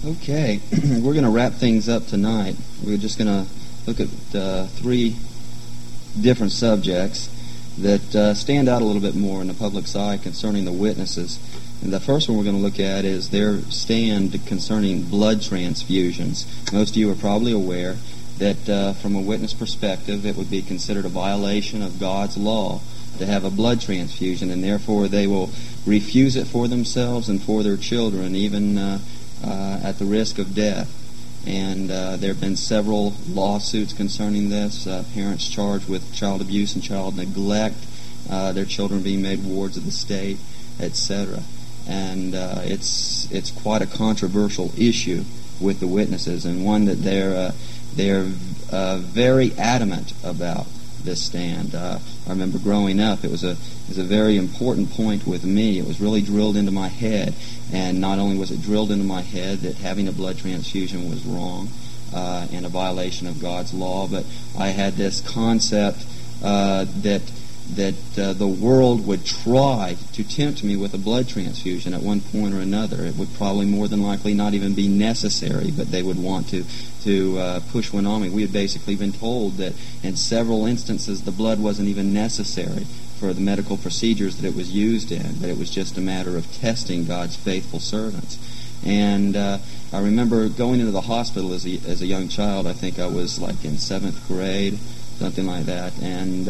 Okay, we're going to wrap things up tonight. We're just going to look at three different subjects that stand out a little bit more in the public's eye concerning the witnesses. And the first one we're going to look at is their stand concerning blood transfusions. Most of you are probably aware that from a witness perspective, it would be considered a violation of God's law to have a blood transfusion, and therefore they will refuse it for themselves and for their children, even at the risk of death. And there have been several lawsuits concerning this, parents charged with child abuse and child neglect, their children being made wards of the state, etc. And it's quite a controversial issue with the witnesses, and one that they're very adamant about this stand. I remember growing up, it was a very important point with me. It was really drilled into my head, and not only was it drilled into my head that having a blood transfusion was wrong and a violation of God's law, but I had this concept that the world would try to tempt me with a blood transfusion at one point or another. It would probably more than likely not even be necessary, but they would want to push one on me. We had basically been told that in several instances the blood wasn't even necessary for the medical procedures that it was used in, that it was just a matter of testing God's faithful servants. And I remember going into the hospital as a young child. I think I was like in 7th grade, something like that, and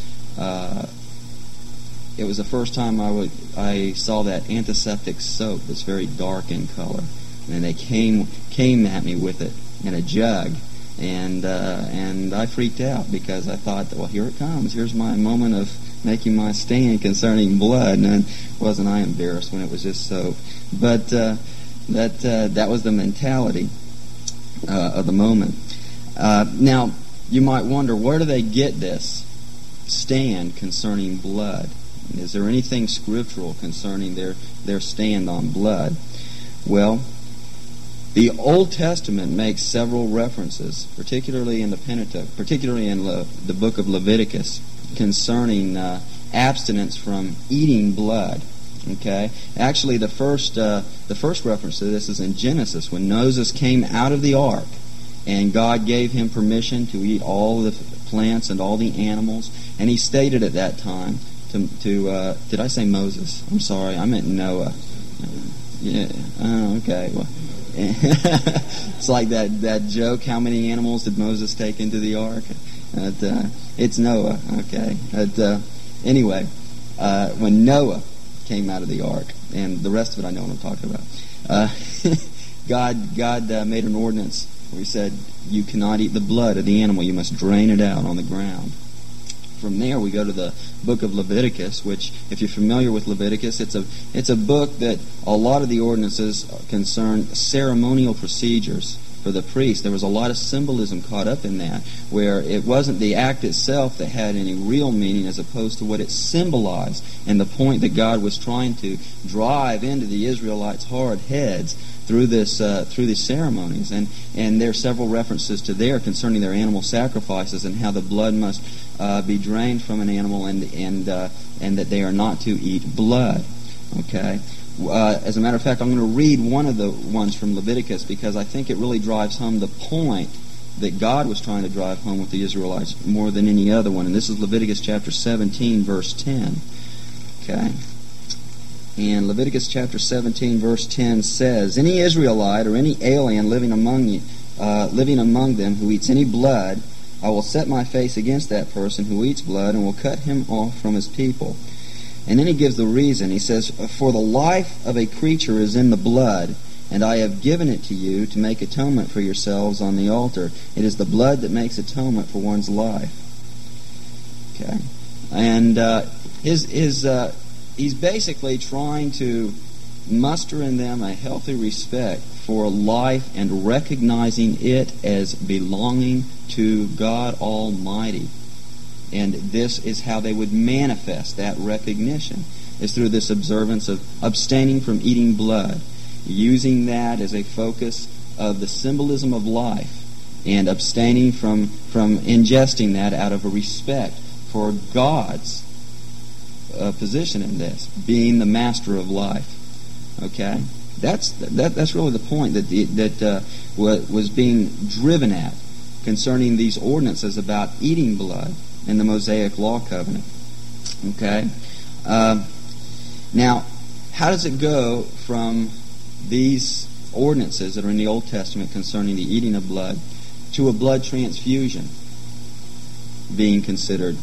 it was the first time I saw that antiseptic soap that's very dark in color, and they came at me with it in a jug, and I freaked out because I thought, well, here it comes. Here's my moment of making my stand concerning blood, and wasn't I embarrassed when it was just soap? But that was the mentality of the moment. Now, you might wonder, where do they get this stand concerning blood? Is there anything scriptural concerning their stand on blood? Well, the Old Testament makes several references, particularly in the Pentateuch, particularly in the book of Leviticus, concerning abstinence from eating blood. Okay, actually, the first reference to this is in Genesis, when Moses came out of the ark, and God gave him permission to eat all the plants and all the animals, and he stated at that time to did I say Moses? I'm sorry, I meant Noah. Yeah. Oh, okay. Well, it's like that joke. How many animals did Moses take into the ark? It's Noah. Okay. Anyway, when Noah came out of the ark, and the rest of it I know what I'm talking about. God made an ordinance where he said, you cannot eat the blood of the animal, you must drain it out on the ground. From there we go to the book of Leviticus, which, if you're familiar with Leviticus, it's a book that a lot of the ordinances concern ceremonial procedures for the priest. There was a lot of symbolism caught up in that, where it wasn't the act itself that had any real meaning as opposed to what it symbolized and the point that God was trying to drive into the Israelites' hard heads through these ceremonies. And there are several references to there concerning their animal sacrifices and how the blood must be drained from an animal, and that they are not to eat blood. Okay. As a matter of fact, I'm going to read one of the ones from Leviticus because I think it really drives home the point that God was trying to drive home with the Israelites more than any other one. And this is Leviticus chapter 17, verse 10. Okay. And Leviticus chapter 17, verse 10 says, any Israelite or any alien living among them who eats any blood, I will set my face against that person who eats blood and will cut him off from his people. And then he gives the reason. He says, for the life of a creature is in the blood, and I have given it to you to make atonement for yourselves on the altar. It is the blood that makes atonement for one's life. Okay. And he's basically trying to muster in them a healthy respect for life and recognizing it as belonging to God Almighty. And this is how they would manifest that recognition, is through this observance of abstaining from eating blood, using that as a focus of the symbolism of life, and abstaining from ingesting that out of a respect for God's position in this, being the master of life. Okay? That's really the point that was being driven at concerning these ordinances about eating blood in the Mosaic Law Covenant. Okay? Now, how does it go from these ordinances that are in the Old Testament concerning the eating of blood to a blood transfusion being considered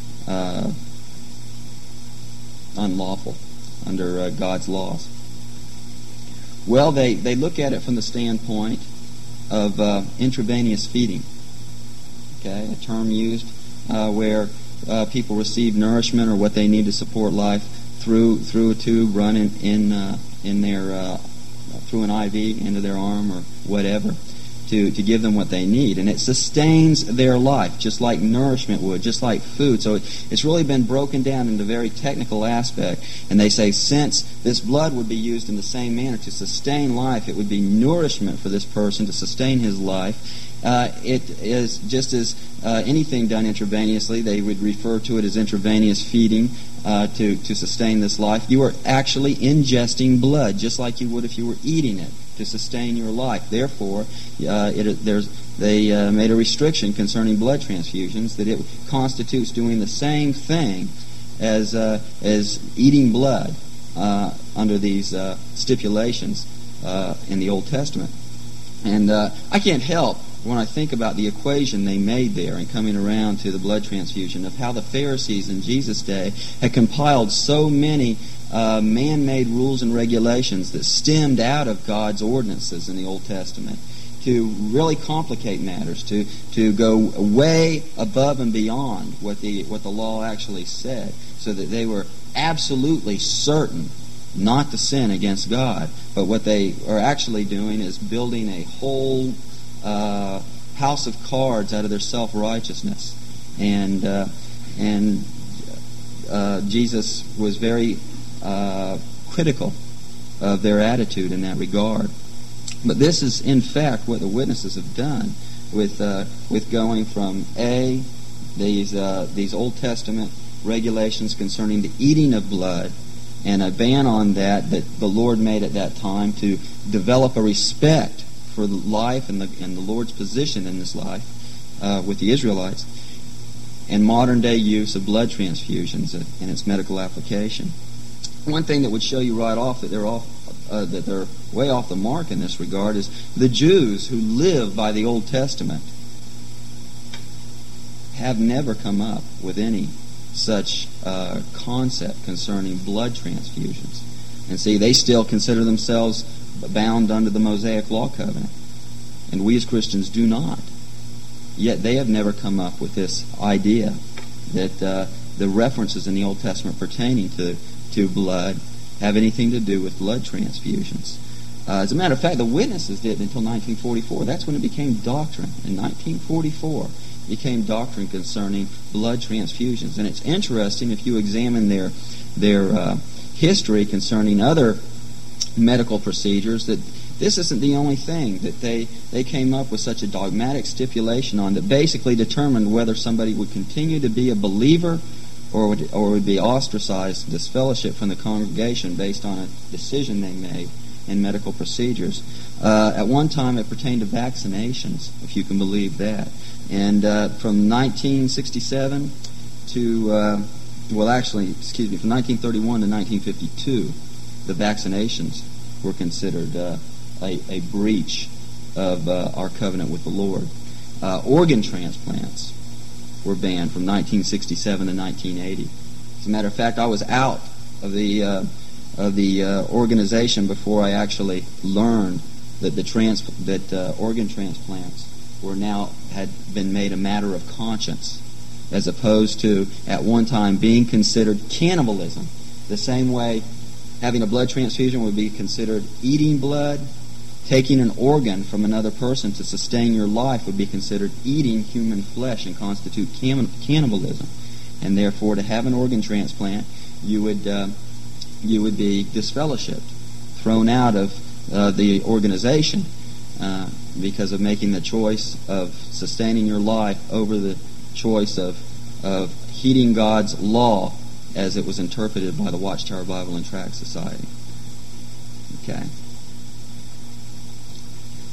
unlawful under God's laws? Well, they look at it from the standpoint of intravenous feeding. Okay, a term used where people receive nourishment or what they need to support life through a tube run in their through an IV into their arm or whatever to give them what they need, and it sustains their life just like nourishment would, just like food. So it's really been broken down into very technical aspect, and they say since this blood would be used in the same manner to sustain life, it would be nourishment for this person to sustain his life. It is just as anything done intravenously, they would refer to it as intravenous feeding to sustain this life. You are actually ingesting blood, just like you would if you were eating it to sustain your life. Therefore, they made a restriction concerning blood transfusions that it constitutes doing the same thing as eating blood under these stipulations in the Old Testament. And I can't help when I think about the equation they made there and coming around to the blood transfusion of how the Pharisees in Jesus' day had compiled so many man-made rules and regulations that stemmed out of God's ordinances in the Old Testament to really complicate matters, to go way above and beyond what the law actually said, so that they were absolutely certain not to sin against God. But what they are actually doing is building a whole house of cards out of their self-righteousness. And Jesus was very critical of their attitude in that regard. But this is, in fact, what the witnesses have done with going from these Old Testament regulations concerning the eating of blood and a ban on that the Lord made at that time to develop a respect for the life and the Lord's position in this life with the Israelites, and modern-day use of blood transfusions in its medical application. One thing that would show you right off that they're way off the mark in this regard is the Jews who live by the Old Testament have never come up with any such concept concerning blood transfusions. And see, they still consider themselves bound under the Mosaic Law Covenant, and we as Christians do not. Yet they have never come up with this idea that the references in the Old Testament pertaining to blood have anything to do with blood transfusions. As a matter of fact, the witnesses didn't until 1944. That's when it became doctrine. In 1944, it became doctrine concerning blood transfusions. And it's interesting, if you examine their history concerning other medical procedures, that this isn't the only thing that they came up with such a dogmatic stipulation on that basically determined whether somebody would continue to be a believer or would be ostracized, disfellowship from the congregation based on a decision they made in medical procedures. At one time it pertained to vaccinations, if you can believe that. And from 1967 to, from 1931 to 1952, the vaccinations were considered a breach of our covenant with the Lord. Organ transplants were banned from 1967 to 1980. As a matter of fact, I was out of the organization before I actually learned that organ transplants had been made a matter of conscience, as opposed to at one time being considered cannibalism. The same way having a blood transfusion would be considered eating blood, taking an organ from another person to sustain your life would be considered eating human flesh and constitute cannibalism. And therefore, to have an organ transplant, you would be disfellowshipped, thrown out of the organization because of making the choice of sustaining your life over the choice of heeding God's law as it was interpreted by the Watchtower Bible and Tract Society. Okay.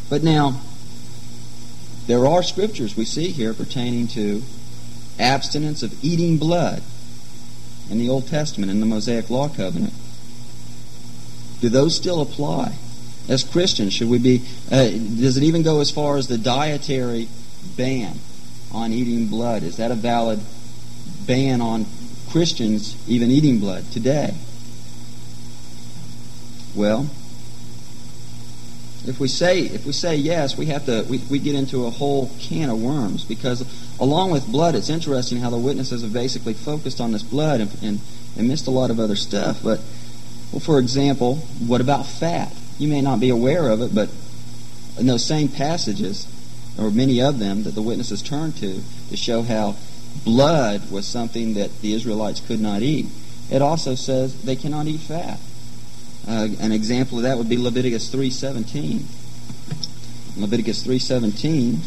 But now, there are scriptures we see here pertaining to abstinence of eating blood in the Old Testament, in the Mosaic Law Covenant. Do those still apply? As Christians, should we be... does it even go as far as the dietary ban on eating blood? Is that a valid ban on Christians even eating blood today? Well, if we say yes, we get into a whole can of worms, because along with blood, it's interesting how the witnesses have basically focused on this blood and missed a lot of other stuff. But, well, for example, what about fat? You may not be aware of it, but in those same passages, or many of them that the witnesses turned to show how blood was something that the Israelites could not eat, it also says they cannot eat fat. An example of that would be Leviticus 3:17. Leviticus 3:17.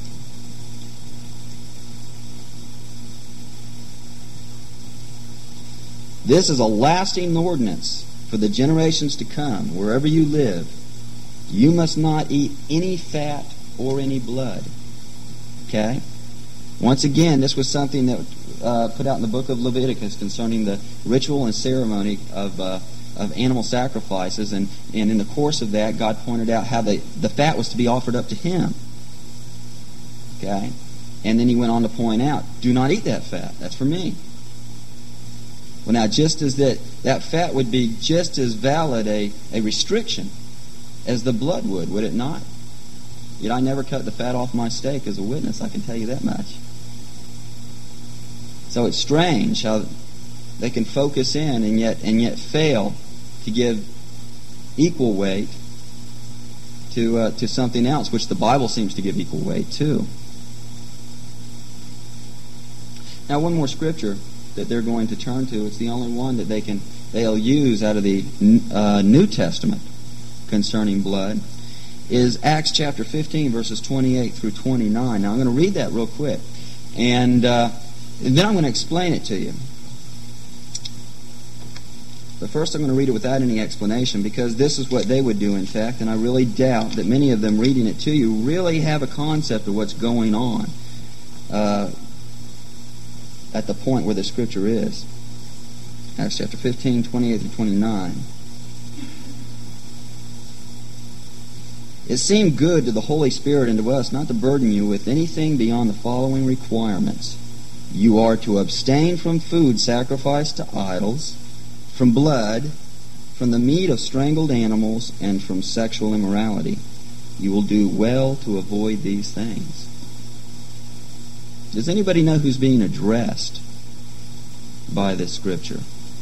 This is a lasting ordinance for the generations to come. Wherever you live, you must not eat any fat or any blood. Okay? Once again, this was something that put out in the book of Leviticus concerning the ritual and ceremony of animal sacrifices, and in the course of that, God pointed out how the fat was to be offered up to Him. Okay? And then He went on to point out, do not eat that fat. That's for me. Well, now, just as that fat would be just as valid a restriction as the blood would it not? Yet I never cut the fat off my steak as a witness, I can tell you that much. So it's strange how they can focus in and yet fail to give equal weight to something else, which the Bible seems to give equal weight to. Now, one more scripture that they're going to turn to. It's the only one that they'll use out of the New Testament concerning blood, is Acts chapter 15, verses 28 through 29. Now, I'm going to read that real quick, and then I'm going to explain it to you. But first I'm going to read it without any explanation, because this is what they would do, in fact, and I really doubt that many of them reading it to you really have a concept of what's going on at the point where the Scripture is. Acts chapter 15, 28 through 29. It seemed good to the Holy Spirit and to us not to burden you with anything beyond the following requirements. You are to abstain from food sacrificed to idols, from blood, from the meat of strangled animals, and from sexual immorality. You will do well to avoid these things. Does anybody know who's being addressed by this Scripture?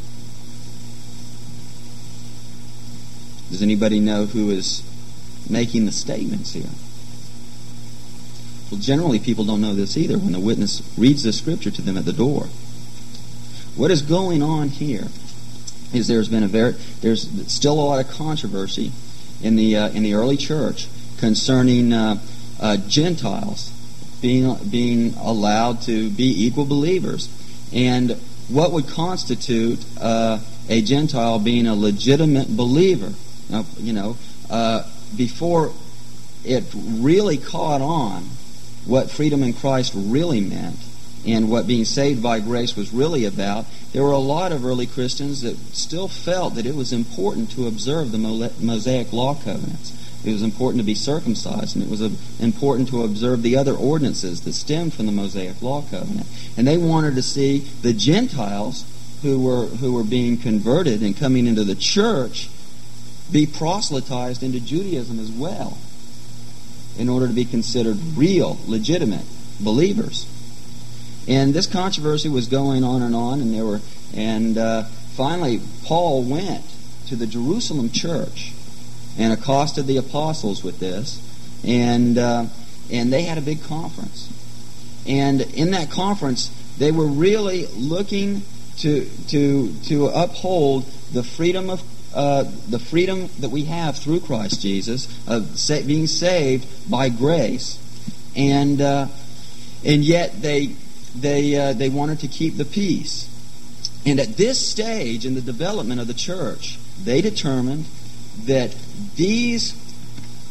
Does anybody know who is making the statements here? Well, generally people don't know this either when the witness reads the Scripture to them at the door. What is going on here is there's still a lot of controversy in the early church concerning Gentiles being allowed to be equal believers, and what would constitute a Gentile being a legitimate believer. Now, before it really caught on what freedom in Christ really meant and what being saved by grace was really about, there were a lot of early Christians that still felt that it was important to observe the Mosaic Law Covenants. It was important to be circumcised, and it was important to observe the other ordinances that stemmed from the Mosaic Law Covenant. And they wanted to see the Gentiles who were being converted and coming into the church be proselytized into Judaism as well, in order to be considered real, legitimate believers. And this controversy was going on, and finally Paul went to the Jerusalem church and accosted the apostles with this, and they had a big conference. And in that conference, they were really looking to uphold the freedom that we have through Christ Jesus, of being saved by grace, and yet they wanted to keep the peace. And at this stage in the development of the church, they determined that these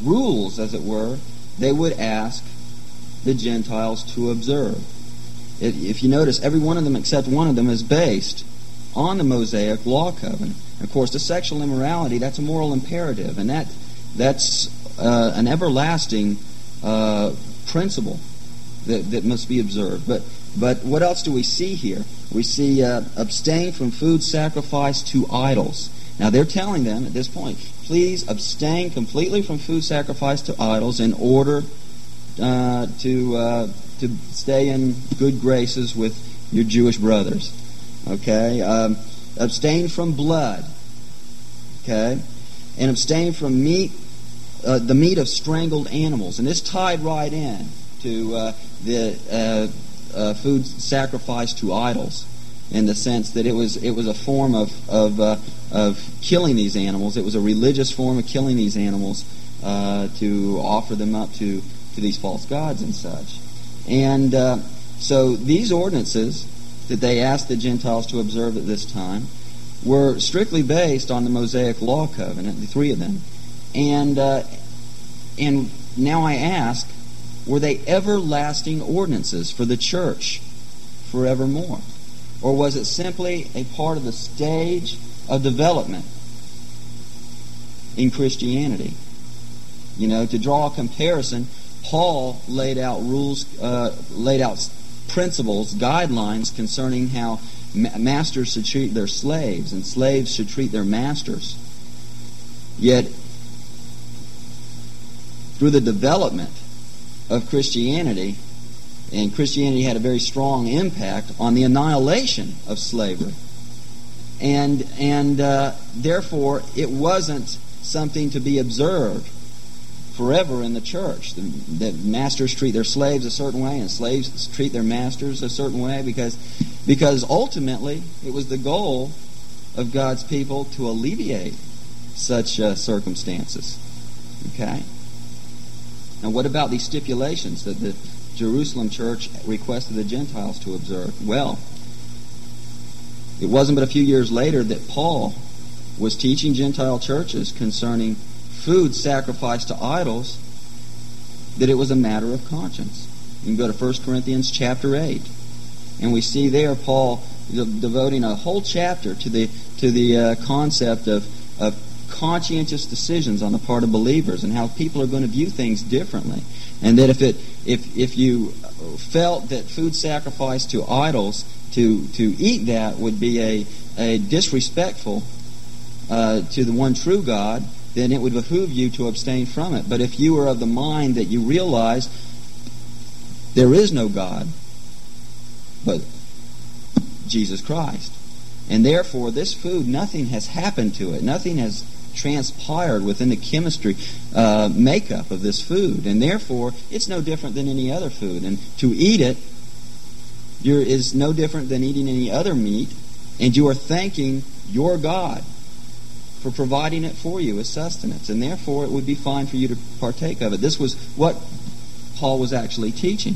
rules, as it were, they would ask the Gentiles to observe. If you notice, every one of them except one of them is based on the Mosaic Law Covenant. Of course, the sexual immorality, that's a moral imperative, and that's an everlasting principle that must be observed. But what else do we see here? We see abstain from food sacrificed to idols. Now they're telling them at this point, please abstain completely from food sacrificed to idols in order to stay in good graces with your Jewish brothers. Okay? Abstain from blood. Okay? And abstain from meat, the meat of strangled animals. And this tied right in to the food sacrificed to idols, in the sense that it was a form of killing these animals. It was a religious form of killing these animals to offer them up to these false gods and such. And so these ordinances that they asked the Gentiles to observe at this time were strictly based on the Mosaic Law Covenant, the three of them. And now I ask, were they everlasting ordinances for the church forevermore? Or was it simply a part of the stage of development in Christianity? You know, to draw a comparison, Paul laid out rules, laid out principles, guidelines concerning how masters should treat their slaves and slaves should treat their masters. Yet, through the development of Christianity, and Christianity had a very strong impact on the annihilation of slavery. And therefore, it wasn't something to be observed forever in the church. That masters treat their slaves a certain way and slaves treat their masters a certain way, because ultimately it was the goal of God's people to alleviate such circumstances. Okay? Now, what about these stipulations that the Jerusalem church requested the Gentiles to observe? Well, it wasn't but a few years later that Paul was teaching Gentile churches concerning food sacrificed to idols, that it was a matter of conscience. You can go to 1 Corinthians chapter 8, and we see there Paul devoting a whole chapter to the concept of conscientious decisions on the part of believers and how people are going to view things differently. And that if you felt that food sacrificed to idols, to eat that would be a disrespectful to the one true God, then it would behoove you to abstain from it. But if you were of the mind that you realize there is no God but Jesus Christ, and therefore this food, nothing has happened to it, nothing has transpired within the chemistry makeup of this food, and therefore it's no different than any other food. And to eat it is no different than eating any other meat, and you are thanking your God for providing it for you as sustenance, and therefore it would be fine for you to partake of it. This was what Paul was actually teaching,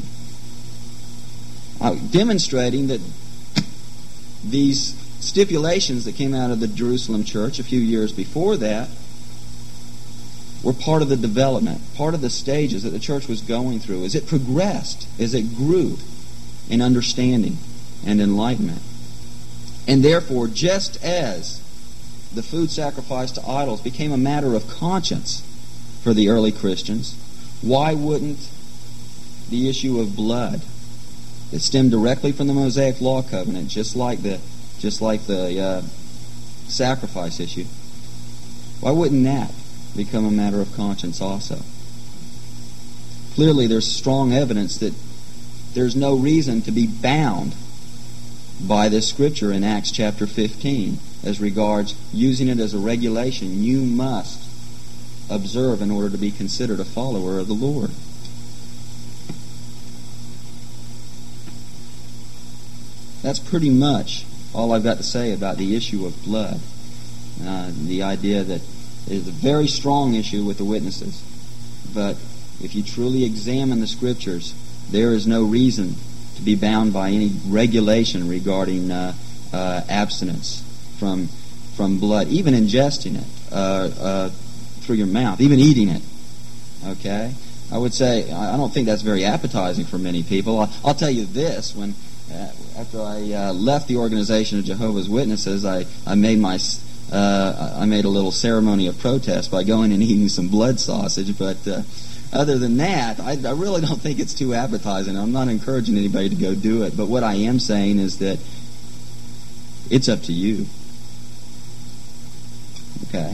demonstrating that these stipulations that came out of the Jerusalem church a few years before that were part of the development, part of the stages that the church was going through as it progressed, as it grew in understanding and enlightenment. And therefore, just as the food sacrificed to idols became a matter of conscience for the early Christians, why wouldn't the issue of blood that stemmed directly from the Mosaic Law Covenant, just like the sacrifice issue, why wouldn't that become a matter of conscience also? Clearly, there's strong evidence that there's no reason to be bound by this scripture in Acts chapter 15 as regards using it as a regulation you must observe in order to be considered a follower of the Lord. That's pretty much all I've got to say about the issue of blood. The idea that it is a very strong issue with the witnesses. But if you truly examine the Scriptures, there is no reason to be bound by any regulation regarding abstinence from blood, even ingesting it through your mouth, even eating it. Okay? I would say I don't think that's very appetizing for many people. I'll tell you this: when after I left the organization of Jehovah's Witnesses, I made a little ceremony of protest by going and eating some blood sausage. But other than that, I really don't think it's too appetizing. I'm not encouraging anybody to go do it. But what I am saying is that it's up to you. Okay.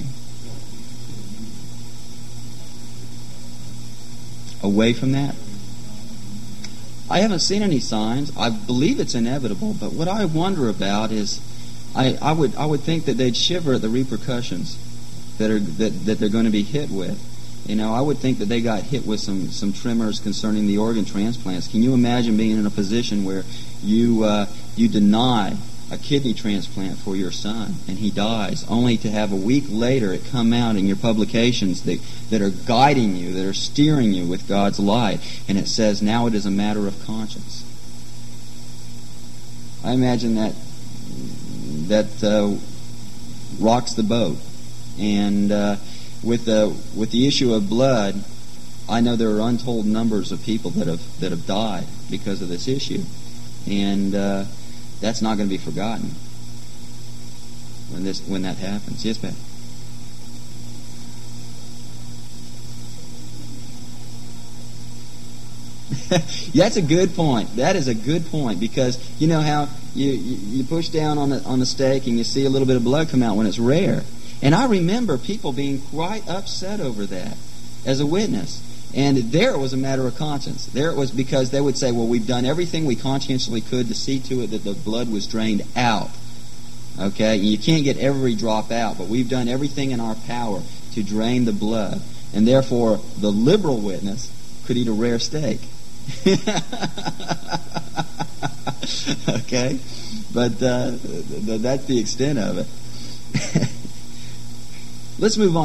Away from that? I haven't seen any signs. I believe it's inevitable, but what I wonder about is I would think that they'd shiver at the repercussions that they're going to be hit with. You know, I would think that they got hit with some tremors concerning the organ transplants. Can you imagine being in a position where you deny a kidney transplant for your son and he dies, only to have a week later it come out in your publications that are guiding you, that are steering you with God's light, and it says now it is a matter of conscience? I imagine that rocks the boat. And with the issue of blood, I know there are untold numbers of people that have died because of this issue, and that's not going to be forgotten when that happens. Yes, Pat? That's a good point. That is a good point, because you know how you push down on the steak and you see a little bit of blood come out when it's rare. And I remember people being quite upset over that as a witness. And there it was a matter of conscience. There it was because they would say, well, we've done everything we conscientiously could to see to it that the blood was drained out. Okay? And you can't get every drop out, but we've done everything in our power to drain the blood. And therefore, the liberal witness could eat a rare steak. Okay? But that's the extent of it. Let's move on.